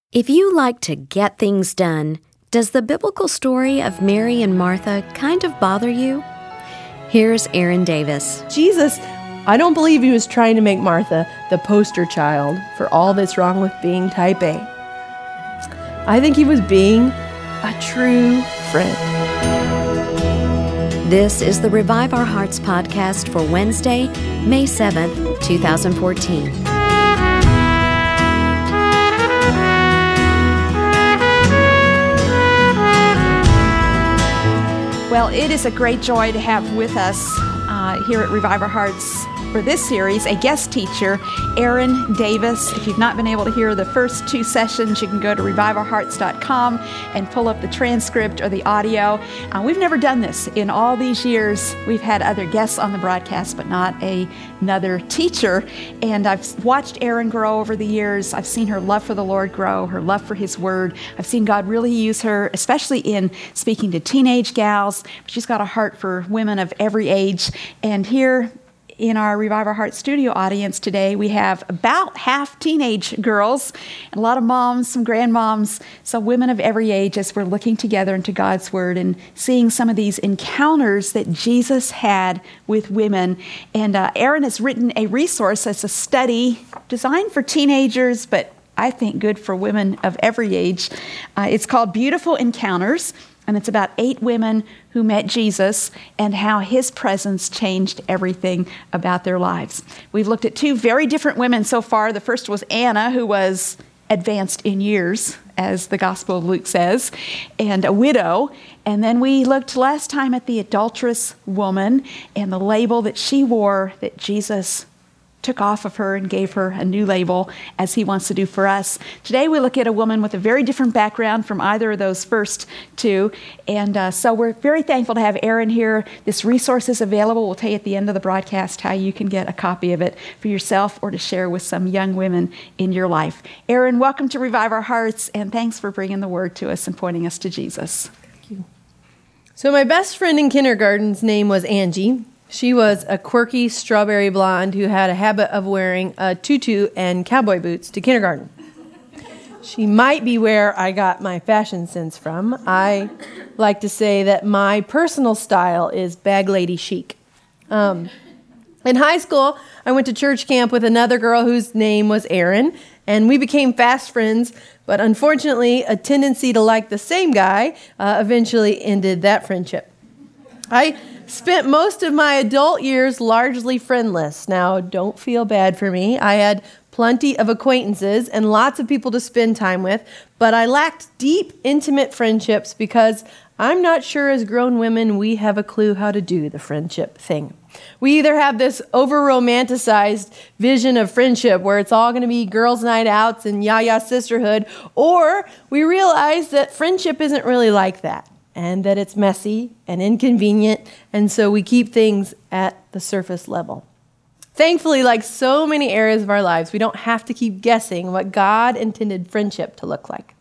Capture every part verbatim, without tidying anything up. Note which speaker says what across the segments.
Speaker 1: If you like to get things done, does the biblical story of Mary and Martha kind of bother you? Here's Erin Davis.
Speaker 2: Jesus, I don't believe he was trying to make Martha the poster child for all that's wrong with being type A. I think he was being a true friend.
Speaker 1: This is the Revive Our Hearts podcast for Wednesday, May seventh, twenty fourteen.
Speaker 3: Well, it is a great joy to have with us uh, here at Revive Our Hearts for this series a guest teacher, Erin Davis. If you've not been able to hear the first two sessions, you can go to revive our hearts dot com and pull up the transcript or the audio. Uh, we've never done this in all these years. We've had other guests on the broadcast, but not a, another teacher. And I've watched Erin grow over the years. I've seen her love for the Lord grow, her love for His Word. I've seen God really use her, especially in speaking to teenage gals. She's got a heart for women of every age. And here in our Revive Our Hearts studio audience today, we have about half teenage girls, and a lot of moms, some grandmoms, so women of every age as we're looking together into God's Word and seeing some of these encounters that Jesus had with women. And uh, Erin has written a resource that's a study designed for teenagers, but I think good for women of every age. Uh, it's called Beautiful Encounters, and it's about eight women who met Jesus and how His presence changed everything about their lives. We've looked at two very different women so far. The first was Anna, who was advanced in years, as the Gospel of Luke says, and a widow. And then we looked last time at the adulterous woman and the label that she wore that Jesus took off of her and gave her a new label, as He wants to do for us. Today we look at a woman with a very different background from either of those first two. And uh, so we're very thankful to have Erin here. This resource is available. We'll tell you at the end of the broadcast how you can get a copy of it for yourself or to share with some young women in your life. Erin, welcome to Revive Our Hearts, and thanks for bringing the Word to us and pointing us to Jesus.
Speaker 2: Thank you. So my best friend in kindergarten's name was Angie. She was a quirky strawberry blonde who had a habit of wearing a tutu and cowboy boots to kindergarten. She might be where I got my fashion sense from. I like to say that my personal style is bag lady chic. Um, in high school, I went to church camp with another girl whose name was Erin, and we became fast friends, but unfortunately, a tendency to like the same guy uh, eventually ended that friendship. I spent most of my adult years largely friendless. Now, don't feel bad for me. I had plenty of acquaintances and lots of people to spend time with, but I lacked deep, intimate friendships because I'm not sure as grown women we have a clue how to do the friendship thing. We either have this over-romanticized vision of friendship where it's all going to be girls' night outs and yaya sisterhood, or we realize that friendship isn't really like that, and that it's messy and inconvenient, and so we keep things at the surface level. Thankfully, like so many areas of our lives, we don't have to keep guessing what God intended friendship to look like.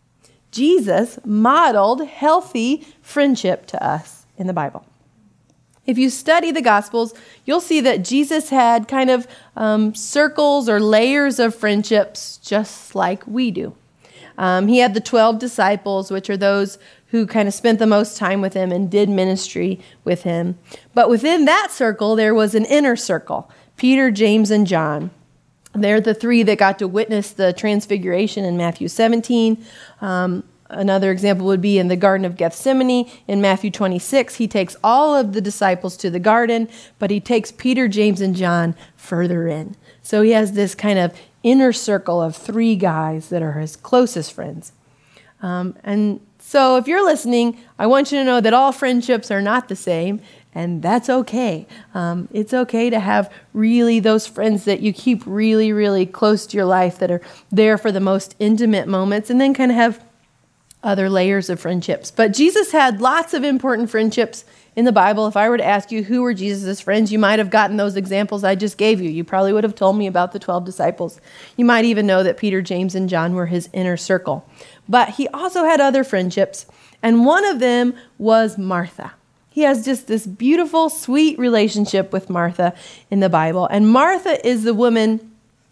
Speaker 2: Jesus modeled healthy friendship to us in the Bible. If you study the Gospels, you'll see that Jesus had kind of um, circles or layers of friendships just like we do. Um, he had the twelve disciples, which are those who kind of spent the most time with Him and did ministry with Him. But within that circle, there was an inner circle, Peter, James, and John. They're the three that got to witness the transfiguration in Matthew seventeen. Um, another example would be in the Garden of Gethsemane in Matthew twenty-six. He takes all of the disciples to the garden, but He takes Peter, James, and John further in. So He has this kind of inner circle of three guys that are His closest friends. Um, and so if you're listening, I want you to know that all friendships are not the same, and that's okay. Um, it's okay to have really those friends that you keep really, really close to your life that are there for the most intimate moments, and then kind of have other layers of friendships. But Jesus had lots of important friendships in the Bible. If I were to ask you who were Jesus' friends, you might have gotten those examples I just gave you. You probably would have told me about the twelve disciples. You might even know that Peter, James, and John were His inner circle. But He also had other friendships, and one of them was Martha. He has just this beautiful, sweet relationship with Martha in the Bible. And Martha is the woman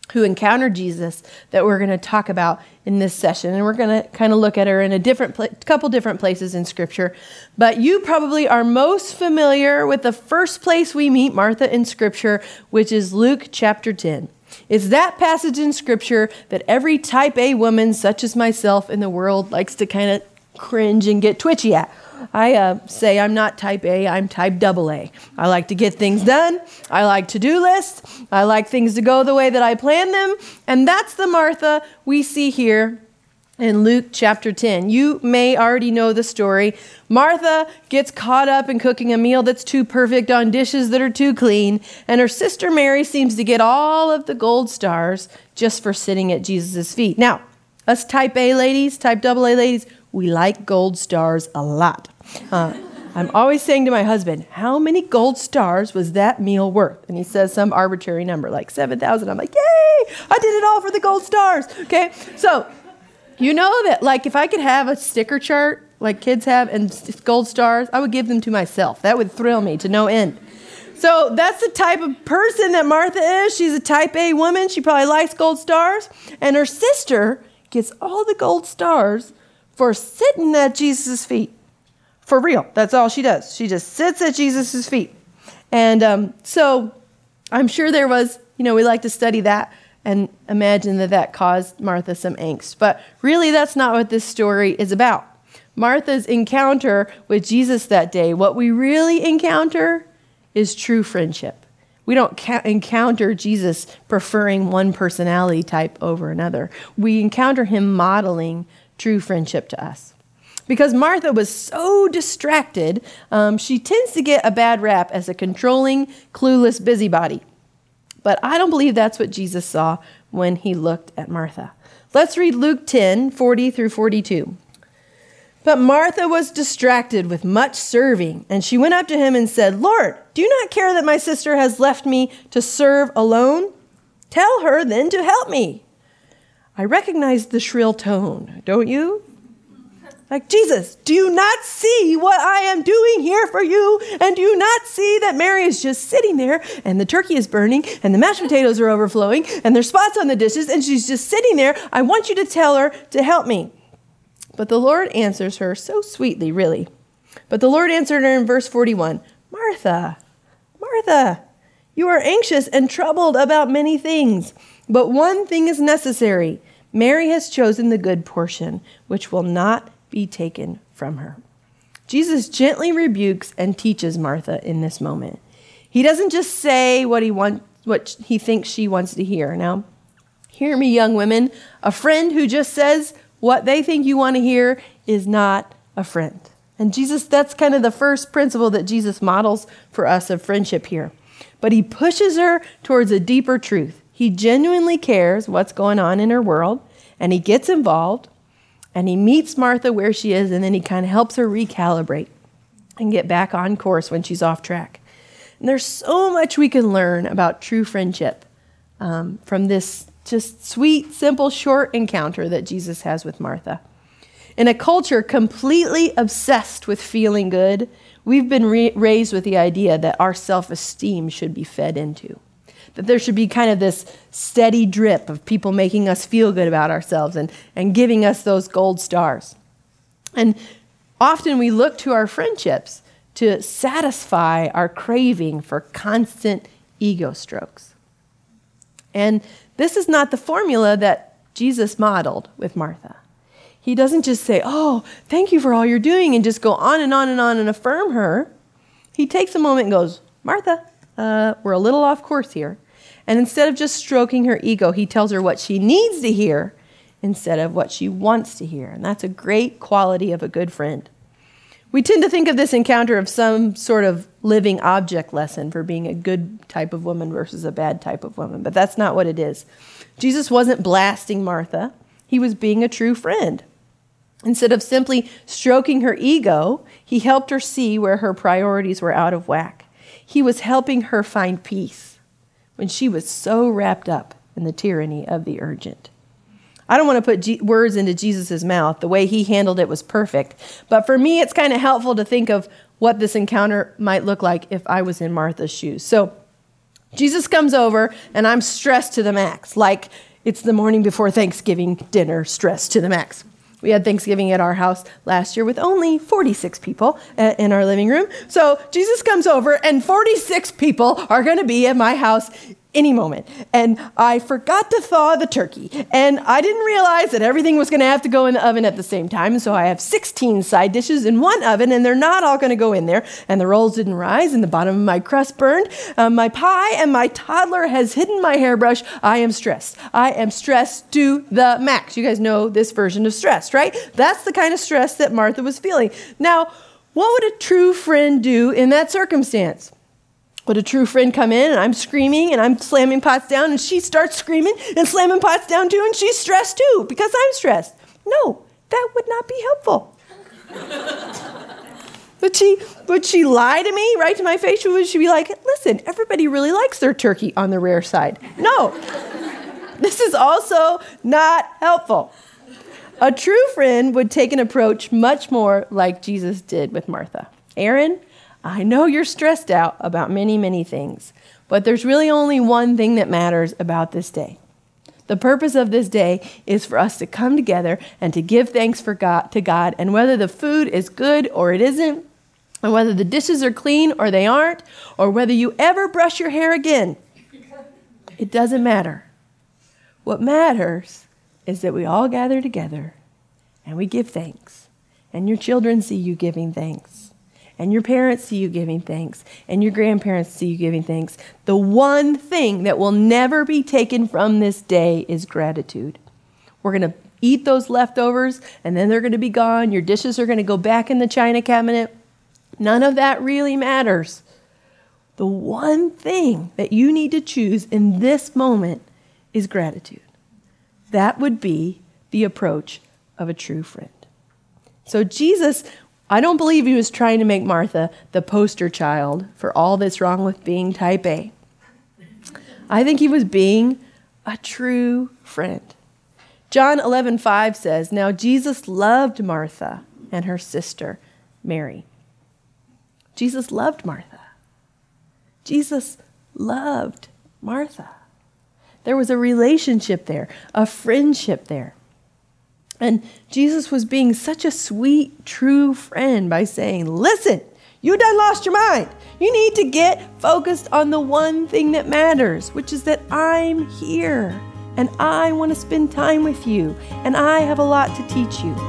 Speaker 2: who encountered Jesus that we're going to talk about in this session. And we're going to kind of look at her in a different pla- couple different places in Scripture. But you probably are most familiar with the first place we meet Martha in Scripture, which is Luke chapter ten. It's that passage in Scripture that every type A woman, such as myself in the world, likes to kind of cringe and get twitchy at. I uh, say I'm not type A, I'm type double A. I like to get things done. I like to-do lists. I like things to go the way that I plan them. And that's the Martha we see here in Luke chapter ten. You may already know the story. Martha gets caught up in cooking a meal that's too perfect on dishes that are too clean. And her sister Mary seems to get all of the gold stars just for sitting at Jesus' feet. Now, us type A ladies, type double A ladies, we like gold stars a lot. Uh, I'm always saying to my husband, how many gold stars was that meal worth? And he says some arbitrary number, like seven thousand. I'm like, yay, I did it all for the gold stars. Okay, so you know that, like, if I could have a sticker chart like kids have and gold stars, I would give them to myself. That would thrill me to no end. So that's the type of person that Martha is. She's a type A woman. She probably likes gold stars. And her sister gets all the gold stars for sitting at Jesus' feet. For real. That's all she does. She just sits at Jesus' feet. And um, so I'm sure there was, you know, we like to study that and imagine that that caused Martha some angst. But really, that's not what this story is about. Martha's encounter with Jesus that day, what we really encounter is true friendship. We don't ca- encounter Jesus preferring one personality type over another. We encounter him modeling true friendship to us. Because Martha was so distracted, um, she tends to get a bad rap as a controlling, clueless busybody. But I don't believe that's what Jesus saw when he looked at Martha. Let's read Luke ten, forty through forty-two. But Martha was distracted with much serving, and she went up to him and said, Lord, do you not care that my sister has left me to serve alone? Tell her then to help me. I recognize the shrill tone, don't you? Like, Jesus, do you not see what I am doing here for you? And do you not see that Mary is just sitting there and the turkey is burning and the mashed potatoes are overflowing and there's spots on the dishes and she's just sitting there? I want you to tell her to help me. But the Lord answers her so sweetly, really. But the Lord answered her in verse forty-one, Martha, Martha, you are anxious and troubled about many things, but one thing is necessary. Mary has chosen the good portion, which will not be taken from her. Jesus gently rebukes and teaches Martha in this moment. He doesn't just say what he wants, what he thinks she wants to hear. Now, hear me, young women. A friend who just says what they think you want to hear is not a friend. And Jesus, that's kind of the first principle that Jesus models for us of friendship here. But he pushes her towards a deeper truth. He genuinely cares what's going on in her world, and he gets involved, and he meets Martha where she is, and then he kind of helps her recalibrate and get back on course when she's off track. And there's so much we can learn about true friendship um, from this just sweet, simple, short encounter that Jesus has with Martha. In a culture completely obsessed with feeling good, we've been re- raised with the idea that our self-esteem should be fed into. That there should be kind of this steady drip of people making us feel good about ourselves and, and giving us those gold stars. And often we look to our friendships to satisfy our craving for constant ego strokes. And this is not the formula that Jesus modeled with Martha. He doesn't just say, oh, thank you for all you're doing, and just go on and on and on and affirm her. He takes a moment and goes, Martha, uh, we're a little off course here. And instead of just stroking her ego, he tells her what she needs to hear instead of what she wants to hear. And that's a great quality of a good friend. We tend to think of this encounter of some sort of living object lesson for being a good type of woman versus a bad type of woman, but that's not what it is. Jesus wasn't blasting Martha. He was being a true friend. Instead of simply stroking her ego, he helped her see where her priorities were out of whack. He was helping her find peace when she was so wrapped up in the tyranny of the urgent. I don't want to put G- words into Jesus' mouth. The way he handled it was perfect. But for me, it's kind of helpful to think of what this encounter might look like if I was in Martha's shoes. So Jesus comes over, and I'm stressed to the max, like it's the morning before Thanksgiving dinner, stressed to the max. We had Thanksgiving at our house last year with only forty-six people uh, in our living room. So Jesus comes over, and forty-six people are going to be at my house any moment. And I forgot to thaw the turkey. And I didn't realize that everything was going to have to go in the oven at the same time. So I have sixteen side dishes in one oven, and they're not all going to go in there. And the rolls didn't rise, and the bottom of my crust burned. Um, my pie and my toddler has hidden my hairbrush. I am stressed. I am stressed to the max. You guys know this version of stress, right? That's the kind of stress that Martha was feeling. Now, what would a true friend do in that circumstance? Would a true friend come in, and I'm screaming and I'm slamming pots down, and she starts screaming and slamming pots down too, and she's stressed too because I'm stressed? No, that would not be helpful. Would she, would she lie to me right to my face? Or would she be like, listen, everybody really likes their turkey on the rare side? No, this is also not helpful. A true friend would take an approach much more like Jesus did with Martha. Aaron, I know you're stressed out about many, many things, but there's really only one thing that matters about this day. The purpose of this day is for us to come together and to give thanks for God, to God, and whether the food is good or it isn't, and whether the dishes are clean or they aren't, or whether you ever brush your hair again, it doesn't matter. What matters is that we all gather together and we give thanks, and your children see you giving thanks. And your parents see you giving thanks, and your grandparents see you giving thanks. The one thing that will never be taken from this day is gratitude. We're going to eat those leftovers, and then they're going to be gone. Your dishes are going to go back in the china cabinet. None of that really matters. The one thing that you need to choose in this moment is gratitude. That would be the approach of a true friend. So Jesus, I don't believe he was trying to make Martha the poster child for all that's wrong with being type A. I think he was being a true friend. John eleven five says, now Jesus loved Martha and her sister, Mary. Jesus loved Martha. Jesus loved Martha. There was a relationship there, a friendship there. And Jesus was being such a sweet, true friend by saying, listen, you done lost your mind. You need to get focused on the one thing that matters, which is that I'm here and I want to spend time with you and I have a lot to teach you.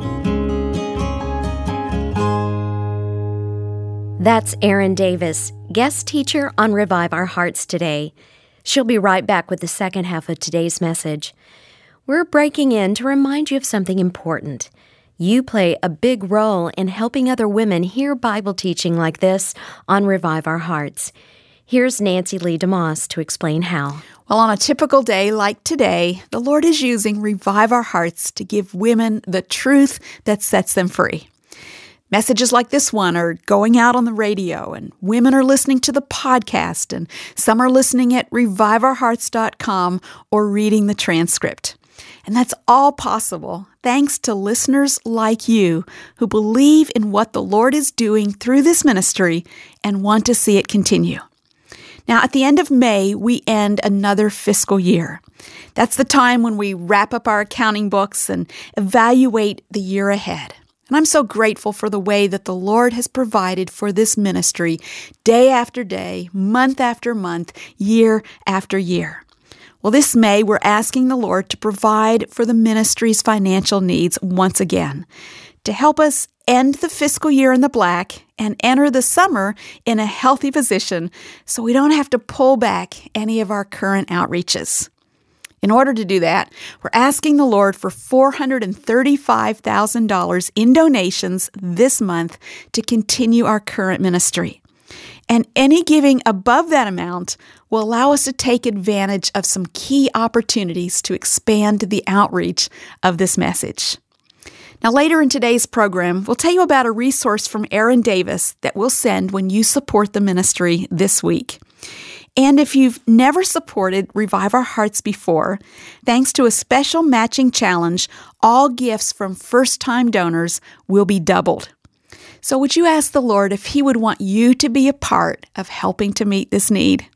Speaker 1: That's Erin Davis, guest teacher on Revive Our Hearts today. She'll be right back with the second half of today's message. We're breaking in to remind you of something important. You play a big role in helping other women hear Bible teaching like this on Revive Our Hearts. Here's Nancy Lee DeMoss to explain how.
Speaker 3: Well, on a typical day like today, the Lord is using Revive Our Hearts to give women the truth that sets them free. Messages like this one are going out on the radio, and women are listening to the podcast, and some are listening at revive our hearts dot com or reading the transcript. And that's all possible thanks to listeners like you who believe in what the Lord is doing through this ministry and want to see it continue. Now, at the end of May, we end another fiscal year. That's the time when we wrap up our accounting books and evaluate the year ahead. And I'm so grateful for the way that the Lord has provided for this ministry day after day, month after month, year after year. Well, this May, we're asking the Lord to provide for the ministry's financial needs once again, to help us end the fiscal year in the black and enter the summer in a healthy position so we don't have to pull back any of our current outreaches. In order to do that, we're asking the Lord for four hundred thirty-five thousand dollars in donations this month to continue our current ministry. And any giving above that amount will allow us to take advantage of some key opportunities to expand the outreach of this message. Now, later in today's program, we'll tell you about a resource from Erin Davis that we'll send when you support the ministry this week. And if you've never supported Revive Our Hearts before, thanks to a special matching challenge, all gifts from first-time donors will be doubled. So would you ask the Lord if He would want you to be a part of helping to meet this need?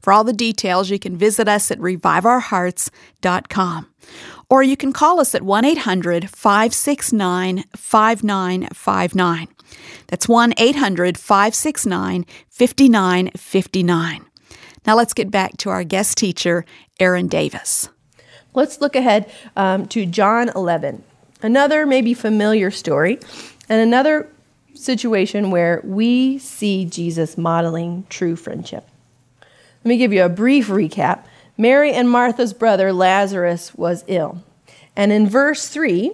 Speaker 3: For all the details, you can visit us at revive our hearts dot com. Or you can call us at one eight hundred, five six nine, five nine five nine. That's one eight hundred, five six nine, five nine five nine. Now let's get back to our guest teacher, Erin Davis.
Speaker 2: Let's look ahead um, to John eleven. Another maybe familiar story, and another situation where we see Jesus modeling true friendship. Let me give you a brief recap. Mary and Martha's brother Lazarus was ill. And in verse three,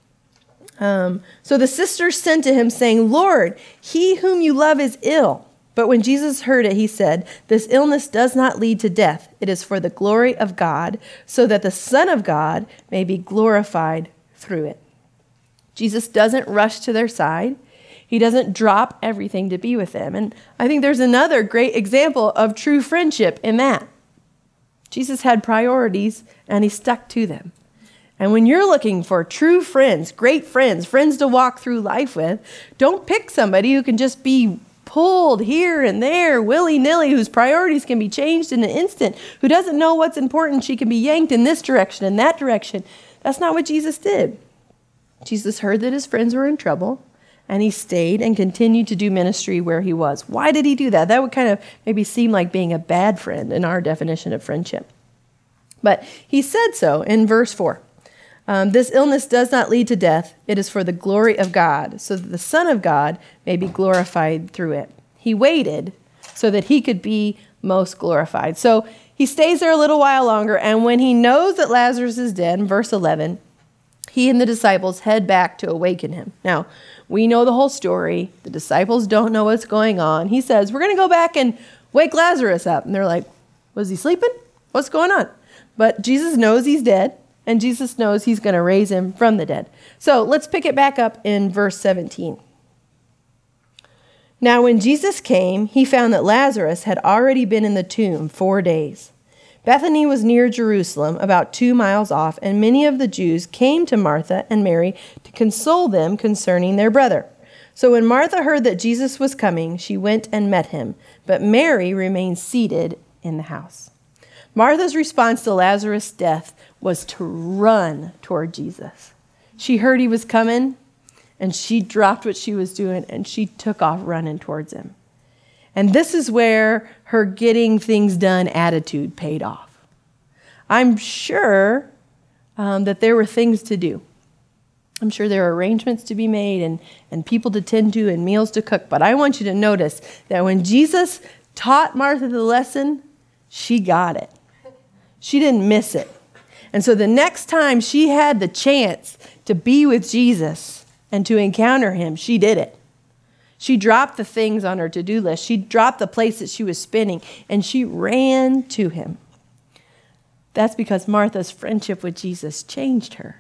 Speaker 2: um, so the sisters sent to him saying, "Lord, he whom you love is ill." But when Jesus heard it, he said, "This illness does not lead to death. It is for the glory of God, so that the Son of God may be glorified through it." Jesus doesn't rush to their side. He doesn't drop everything to be with them. And I think there's another great example of true friendship in that. Jesus had priorities, and he stuck to them. And when you're looking for true friends, great friends, friends to walk through life with, don't pick somebody who can just be pulled here and there, willy-nilly, whose priorities can be changed in an instant, who doesn't know what's important. She can be yanked in this direction and that direction. That's not what Jesus did. Jesus heard that his friends were in trouble, and he stayed and continued to do ministry where he was. Why did he do that? That would kind of maybe seem like being a bad friend in our definition of friendship. But he said so in verse four. Um, this illness does not lead to death. It is for the glory of God, so that the Son of God may be glorified through it. He waited so that he could be most glorified. So he stays there a little while longer, and when he knows that Lazarus is dead, in verse eleven, he and the disciples head back to awaken him. Now, we know the whole story. The disciples don't know what's going on. He says, "We're going to go back and wake Lazarus up." And they're like, "Was he sleeping? What's going on?" But Jesus knows he's dead, and Jesus knows he's going to raise him from the dead. So let's pick it back up in verse seventeen. Now, when Jesus came, he found that Lazarus had already been in the tomb four days. Bethany was near Jerusalem, about two miles off, and many of the Jews came to Martha and Mary to console them concerning their brother. So when Martha heard that Jesus was coming, she went and met him, but Mary remained seated in the house. Martha's response to Lazarus' death was to run toward Jesus. She heard he was coming, and she dropped what she was doing, and she took off running towards him. And this is where her getting things done attitude paid off. I'm sure um, that there were things to do. I'm sure there were arrangements to be made and, and people to tend to and meals to cook. But I want you to notice that when Jesus taught Martha the lesson, she got it. She didn't miss it. And so the next time she had the chance to be with Jesus and to encounter him, she did it. She dropped the things on her to-do list. She dropped the place that she was spinning, and she ran to him. That's because Martha's friendship with Jesus changed her.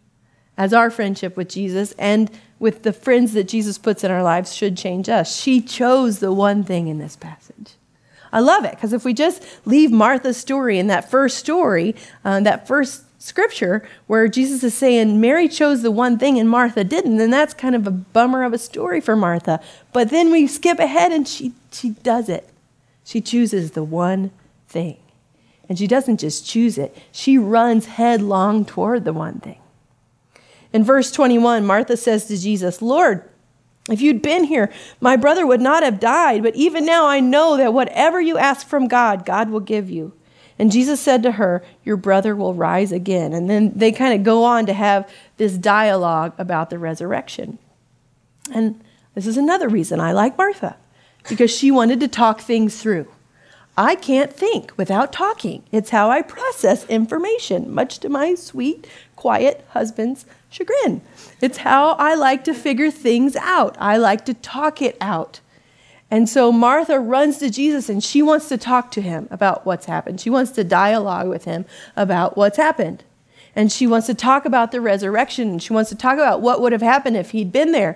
Speaker 2: As our friendship with Jesus and with the friends that Jesus puts in our lives should change us. She chose the one thing in this passage. I love it, because if we just leave Martha's story in that first story, uh, that first scripture where Jesus is saying Mary chose the one thing and Martha didn't, then that's kind of a bummer of a story for Martha. But then we skip ahead and she she does it. She chooses the one thing. And she doesn't just choose it. She runs headlong toward the one thing. In verse twenty-one, Martha says to Jesus, "Lord, if you'd been here, my brother would not have died. But even now I know that whatever you ask from God, God will give you." And Jesus said to her, "Your brother will rise again." And then they kind of go on to have this dialogue about the resurrection. And this is another reason I like Martha, because she wanted to talk things through. I can't think without talking. It's how I process information, much to my sweet, quiet husband's chagrin. It's how I like to figure things out. I like to talk it out. And so Martha runs to Jesus, and she wants to talk to him about what's happened. She wants to dialogue with him about what's happened. And she wants to talk about the resurrection, and she wants to talk about what would have happened if he'd been there.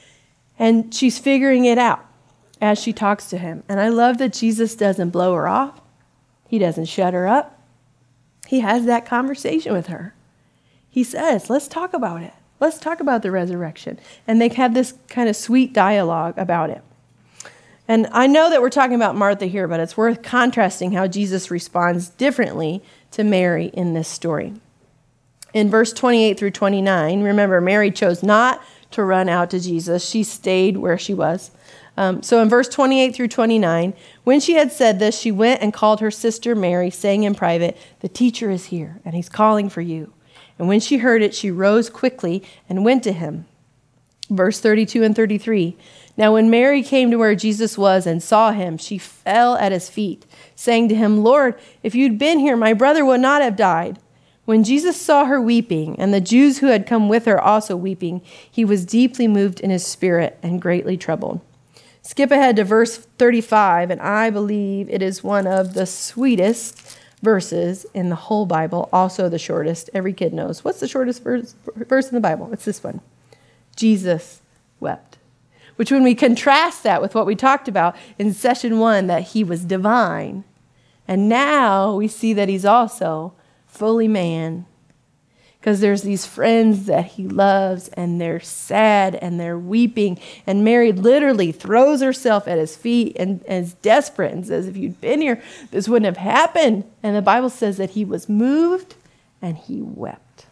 Speaker 2: And she's figuring it out as she talks to him. And I love that Jesus doesn't blow her off. He doesn't shut her up. He has that conversation with her. He says, let's talk about it. Let's talk about the resurrection. And they have this kind of sweet dialogue about it. And I know that we're talking about Martha here, but it's worth contrasting how Jesus responds differently to Mary in this story. In verse twenty-eight through twenty-nine, remember, Mary chose not to run out to Jesus. She stayed where she was. Um, so in verse twenty-eight through twenty-nine, when she had said this, she went and called her sister Mary, saying in private, "The teacher is here, and he's calling for you." And when she heard it, she rose quickly and went to him. Verse thirty-two and thirty-three, now when Mary came to where Jesus was and saw him, she fell at his feet, saying to him, "Lord, if you'd been here, my brother would not have died." When Jesus saw her weeping, and the Jews who had come with her also weeping, he was deeply moved in his spirit and greatly troubled. Skip ahead to verse thirty-five, and I believe it is one of the sweetest verses in the whole Bible, also the shortest. Every kid knows. What's the shortest verse, verse in the Bible? It's this one. Jesus wept. Which, when we contrast that with what we talked about in session one, that he was divine, and now we see that he's also fully man, because there's these friends that he loves, and they're sad, and they're weeping, and Mary literally throws herself at his feet and, and is desperate and says, if you'd been here, this wouldn't have happened. And the Bible says that he was moved and he wept.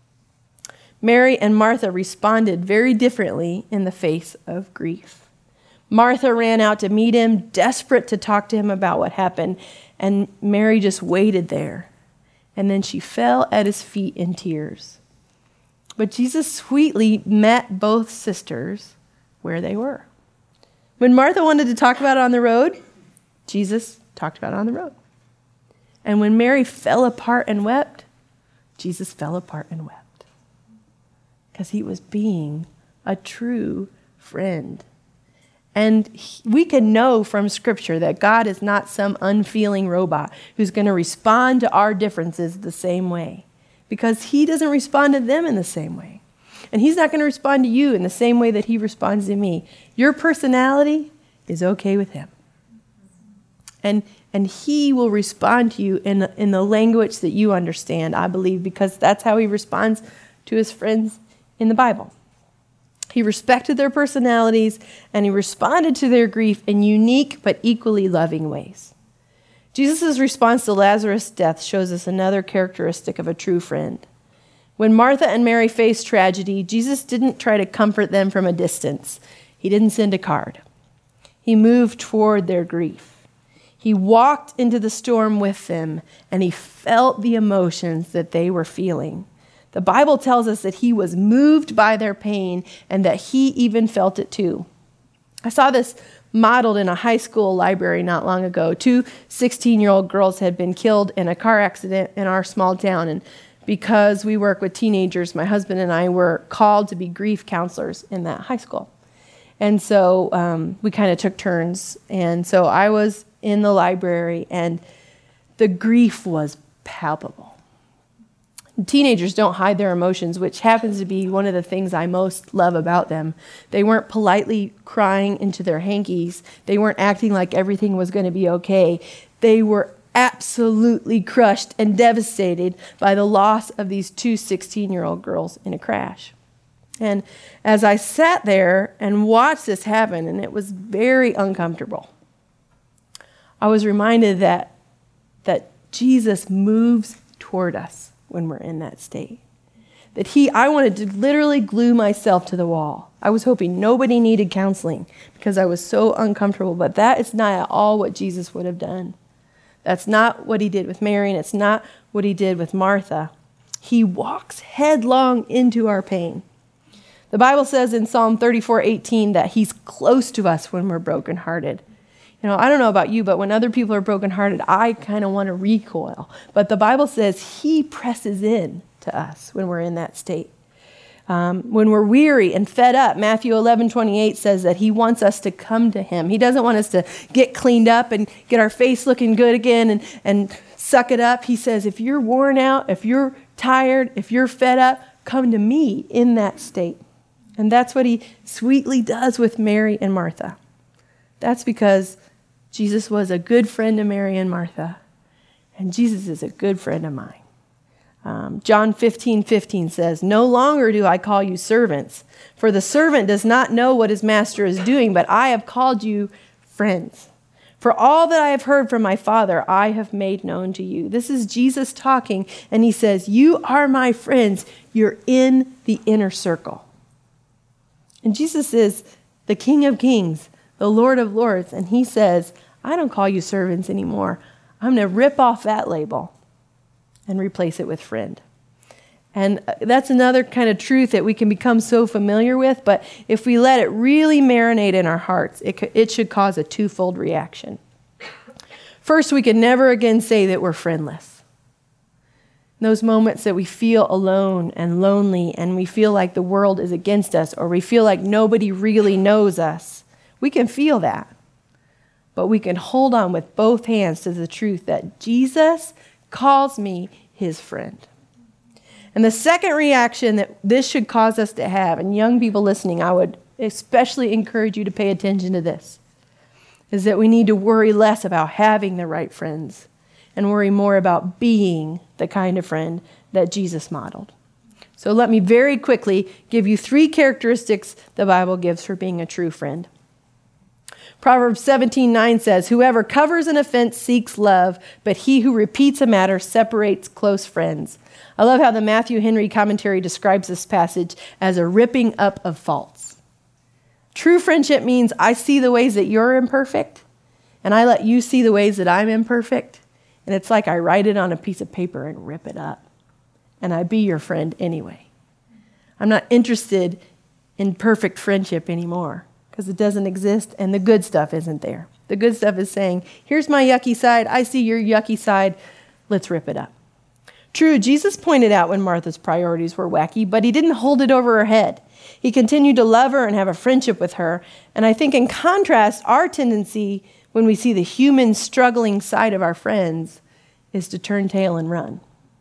Speaker 2: Mary and Martha responded very differently in the face of grief. Martha ran out to meet him, desperate to talk to him about what happened, and Mary just waited there. And then she fell at his feet in tears. But Jesus sweetly met both sisters where they were. When Martha wanted to talk about it on the road, Jesus talked about it on the road. And when Mary fell apart and wept, Jesus fell apart and wept. Because he was being a true friend. And he, we can know from Scripture that God is not some unfeeling robot who's going to respond to our differences the same way, because he doesn't respond to them in the same way. And he's not going to respond to you in the same way that he responds to me. Your personality is okay with him. And and he will respond to you in the, in the language that you understand, I believe, because that's how he responds to his friends in the Bible. He respected their personalities, and he responded to their grief in unique but equally loving ways. Jesus' response to Lazarus' death shows us another characteristic of a true friend. When Martha and Mary faced tragedy, Jesus didn't try to comfort them from a distance. He didn't send a card. He moved toward their grief. He walked into the storm with them, and he felt the emotions that they were feeling. The Bible tells us that he was moved by their pain and that he even felt it too. I saw this modeled in a high school library not long ago. Two sixteen-year-old girls had been killed in a car accident in our small town. And because we work with teenagers, my husband and I were called to be grief counselors in that high school. And so um, we kind of took turns. And so I was in the library, and the grief was palpable. Teenagers don't hide their emotions, which happens to be one of the things I most love about them. They weren't politely crying into their hankies. They weren't acting like everything was going to be okay. They were absolutely crushed and devastated by the loss of these two sixteen-year-old girls in a crash. And as I sat there and watched this happen, and it was very uncomfortable, I was reminded that, that Jesus moves toward us when we're in that state. That he, I wanted to literally glue myself to the wall. I was hoping nobody needed counseling because I was so uncomfortable, but that is not at all what Jesus would have done. That's not what he did with Mary, and it's not what he did with Martha. He walks headlong into our pain. The Bible says in Psalm thirty-four eighteen that he's close to us when we're brokenhearted. You know, I don't know about you, but when other people are brokenhearted, I kind of want to recoil. But the Bible says he presses in to us when we're in that state. Um, when we're weary and fed up, Matthew eleven twenty-eight says that he wants us to come to him. He doesn't want us to get cleaned up and get our face looking good again and, and suck it up. He says, if you're worn out, if you're tired, if you're fed up, come to me in that state. And that's what he sweetly does with Mary and Martha. That's because Jesus was a good friend to Mary and Martha, and Jesus is a good friend of mine. Um, John fifteen fifteen says, no longer do I call you servants, for the servant does not know what his master is doing, but I have called you friends. For all that I have heard from my Father, I have made known to you. This is Jesus talking, and he says, you are my friends. You're in the inner circle. And Jesus is the King of Kings, the Lord of Lords, and he says, I don't call you servants anymore. I'm going to rip off that label and replace it with friend. And that's another kind of truth that we can become so familiar with, but if we let it really marinate in our hearts, it, could, it should cause a twofold reaction. First, we can never again say that we're friendless. Those moments that we feel alone and lonely and we feel like the world is against us or we feel like nobody really knows us, we can feel that. But we can hold on with both hands to the truth that Jesus calls me his friend. And the second reaction that this should cause us to have, and young people listening, I would especially encourage you to pay attention to this, is that we need to worry less about having the right friends and worry more about being the kind of friend that Jesus modeled. So let me very quickly give you three characteristics the Bible gives for being a true friend. Proverbs seventeen nine says, whoever covers an offense seeks love, but he who repeats a matter separates close friends. I love how the Matthew Henry commentary describes this passage as a ripping up of faults. True friendship means I see the ways that you're imperfect, and I let you see the ways that I'm imperfect, and it's like I write it on a piece of paper and rip it up, and I be your friend anyway. I'm not interested in perfect friendship anymore, because it doesn't exist and the good stuff isn't there. The good stuff is saying, here's my yucky side, I see your yucky side, let's rip it up. True, Jesus pointed out when Martha's priorities were wacky, but he didn't hold it over her head. He continued to love her and have a friendship with her. And I think in contrast, our tendency when we see the human struggling side of our friends is to turn tail and run.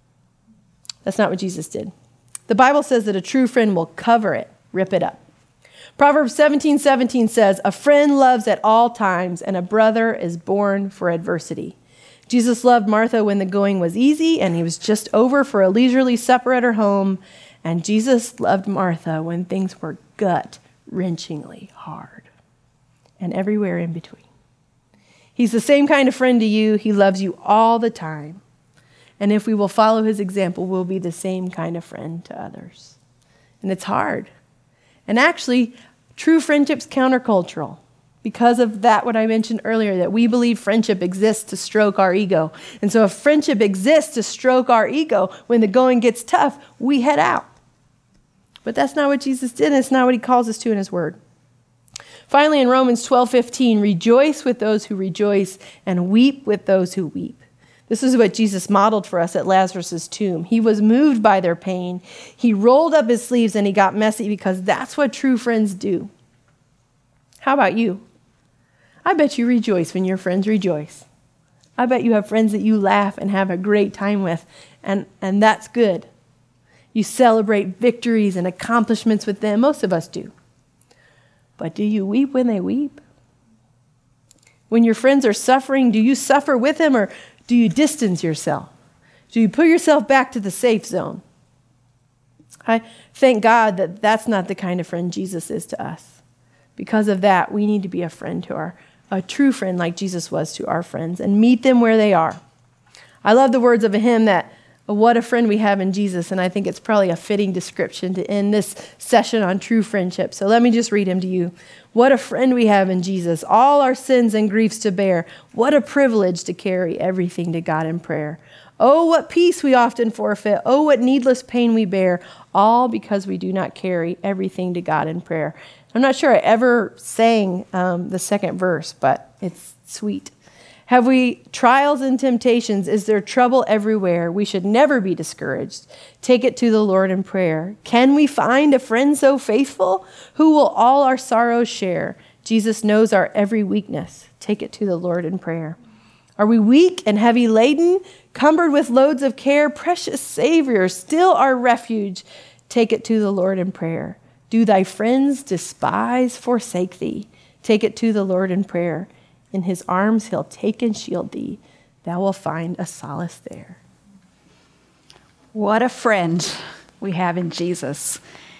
Speaker 2: That's not what Jesus did. The Bible says that a true friend will cover it, rip it up. Proverbs seventeen seventeen says, a friend loves at all times, and a brother is born for adversity. Jesus loved Martha when the going was easy, and he was just over for a leisurely supper at her home. And Jesus loved Martha when things were gut-wrenchingly hard, and everywhere in between. He's the same kind of friend to you. He loves you all the time. And if we will follow his example, we'll be the same kind of friend to others. And it's hard. And actually, true friendship's countercultural. Because of that, what I mentioned earlier, that we believe friendship exists to stroke our ego. And so if friendship exists to stroke our ego, when the going gets tough, we head out. But that's not what Jesus did, and it's not what he calls us to in his word. Finally, in Romans twelve fifteen, rejoice with those who rejoice and weep with those who weep. This is what Jesus modeled for us at Lazarus' tomb. He was moved by their pain. He rolled up his sleeves and he got messy because that's what true friends do. How about you? I bet you rejoice when your friends rejoice. I bet you have friends that you laugh and have a great time with, and, and that's good. You celebrate victories and accomplishments with them. Most of us do. But do you weep when they weep? When your friends are suffering, do you suffer with them, or do you distance yourself? Do you put yourself back to the safe zone? I thank God that that's not the kind of friend Jesus is to us. Because of that, we need to be a friend to our, a true friend like Jesus was to our friends, and meet them where they are. I love the words of a hymn that, what a friend we have in Jesus, and I think it's probably a fitting description to end this session on true friendship. So let me just read him to you. What a friend we have in Jesus, all our sins and griefs to bear. What a privilege to carry everything to God in prayer. Oh, what peace we often forfeit. Oh, what needless pain we bear, all because we do not carry everything to God in prayer. I'm not sure I ever sang um, the second verse, but it's sweet. Have we trials and temptations? Is there trouble everywhere? We should never be discouraged. Take it to the Lord in prayer. Can we find a friend so faithful who will all our sorrows share? Jesus knows our every weakness. Take it to the Lord in prayer. Are we weak and heavy laden, cumbered with loads of care? Precious Savior, still our refuge. Take it to the Lord in prayer. Do thy friends despise, forsake thee? Take it to the Lord in prayer. In his arms he'll take and shield thee. Thou wilt find a solace there.
Speaker 3: What a friend we have in Jesus.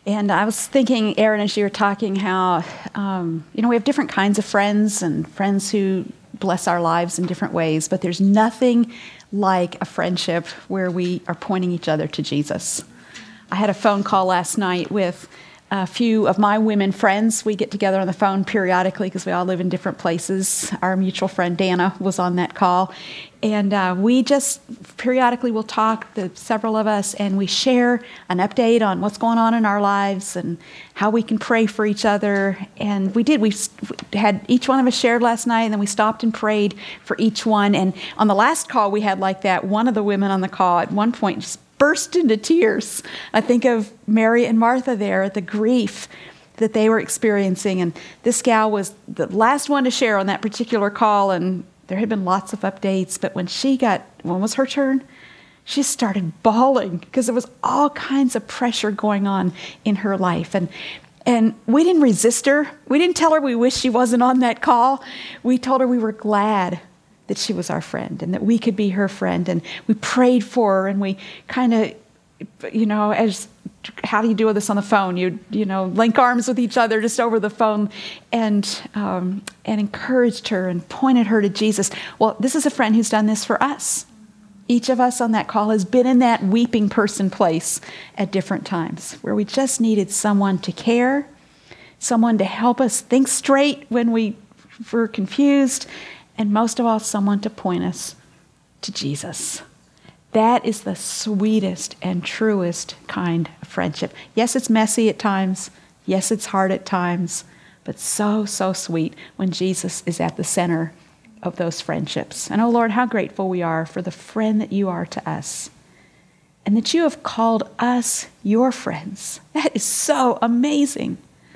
Speaker 3: And I was thinking, Aaron, as you were talking, how, um, you know, we have different kinds of friends and friends who bless our lives in different ways, but there's nothing like a friendship where we are pointing each other to Jesus. I had a phone call last night with a few of my women friends. We get together on the phone periodically because we all live in different places. Our mutual friend Dana was on that call. And uh, we just periodically will talk, the several of us, and we share an update on what's going on in our lives and how we can pray for each other. And we did. We had each one of us shared last night, and then we stopped and prayed for each one. And on the last call we had like that, one of the women on the call at one point just burst into tears. I think of Mary and Martha there, the grief that they were experiencing. And this gal was the last one to share on that particular call, and there had been lots of updates, but when she got, when it was her turn, she started bawling because there was all kinds of pressure going on in her life. And and we didn't resist her. We didn't tell her we wish she wasn't on that call. We told her we were glad that she was our friend and that we could be her friend. And we prayed for her, and we kind of, you know, as how do you do this on the phone? You you know, link arms with each other just over the phone, and um, and encouraged her and pointed her to Jesus. Well, this is a friend who's done this for us. Each of us on that call has been in that weeping person place at different times where we just needed someone to care, someone to help us think straight when we were confused, and most of all, someone to point us to Jesus. That is the sweetest and truest kind of friendship. Yes, it's messy at times. Yes, it's hard at times. But so, so sweet when Jesus is at the center of those friendships. And oh Lord, how grateful we are for the friend that you are to us. And that you have called us your friends. That is so amazing.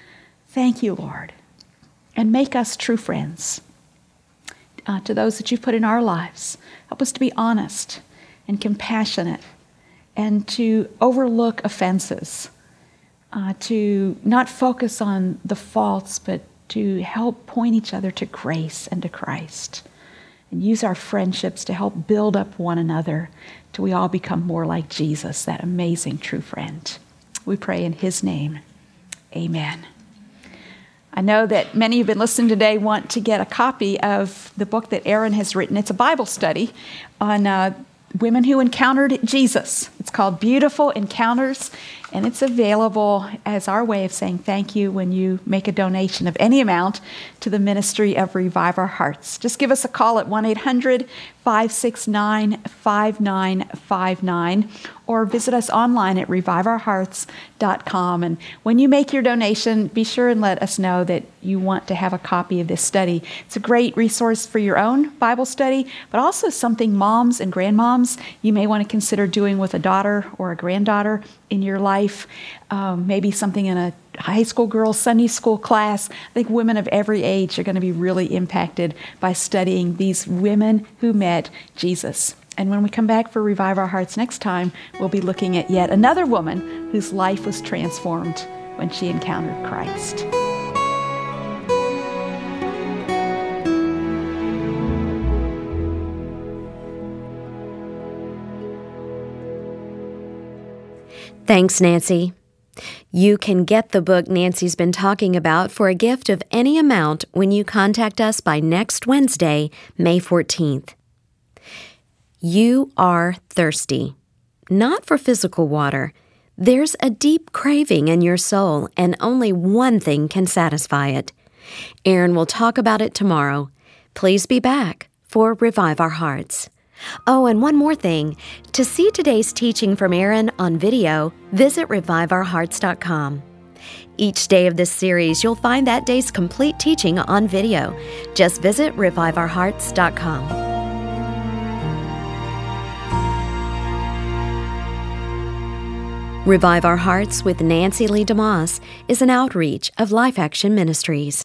Speaker 3: Thank you, Lord. And make us true friends uh, to those that you've put in our lives. Help us to be honest and compassionate, and to overlook offenses, uh, to not focus on the faults, but to help point each other to grace and to Christ, and use our friendships to help build up one another till we all become more like Jesus, that amazing true friend. We pray in his name, amen. I know that many who've been listening today want to get a copy of the book that Aaron has written. It's a Bible study on uh, women who encountered Jesus. It's called Beautiful Encounters, and it's available as our way of saying thank you when you make a donation of any amount to the ministry of Revive Our Hearts. Just give us a call at one eight hundred, five six nine, five nine five nine or visit us online at revive our hearts dot com. And when you make your donation, be sure and let us know that you want to have a copy of this study. It's a great resource for your own Bible study, but also something moms and grandmoms you may want to consider doing with a daughter or a granddaughter in your life. Um, maybe something in a high school girls' Sunday school class. I think women of every age are going to be really impacted by studying these women who met Jesus. And when we come back for Revive Our Hearts next time, we'll be looking at yet another woman whose life was transformed when she encountered Christ.
Speaker 1: Thanks, Nancy. You can get the book Nancy's been talking about for a gift of any amount when you contact us by next Wednesday, May fourteenth. You are thirsty, not for physical water. There's a deep craving in your soul, and only one thing can satisfy it. Aaron will talk about it tomorrow. Please be back for Revive Our Hearts. Oh, and one more thing. To see today's teaching from Aaron on video, visit revive our hearts dot com. Each day of this series, you'll find that day's complete teaching on video. Just visit revive our hearts dot com. Revive Our Hearts with Nancy Lee DeMoss is an outreach of Life Action Ministries.